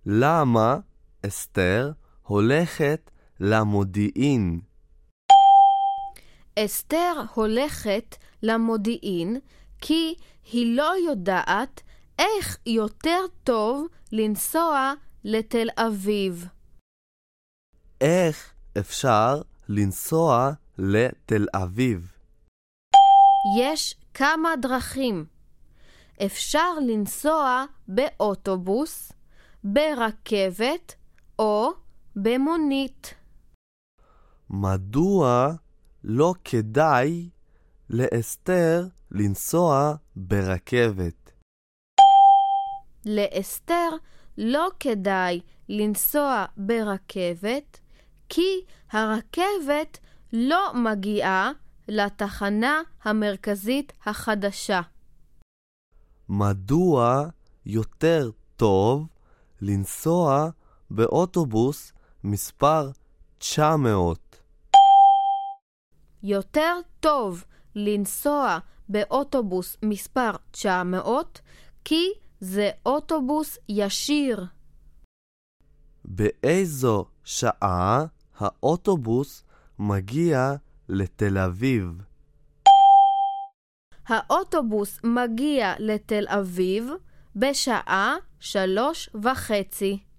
למה אסתר הולכת למודיעין? אסתר הולכת למודיעין כי היא לא יודעת איך יותר טוב לנסוע לתל אביב. איך אפשר לנסוע לתל אביב? יש כמה דרכים. אפשר לנסוע באוטובוס, ברכבת או במונית. מדוע לא כדאי לאסתר לנסוע ברכבת? לאסתר לא כדאי לנסוע ברכבת, כי הרכבת לא מגיעה לתחנה המרכזית החדשה. מדוע יותר טוב לנסוע באוטובוס מספר 900? יותר טוב לנסוע באוטובוס מספר 900, כי זה אוטובוס ישיר. באיזו שעה האוטובוס מגיע לתל אביב? האוטובוס מגיע לתל אביב בשעה 3:30.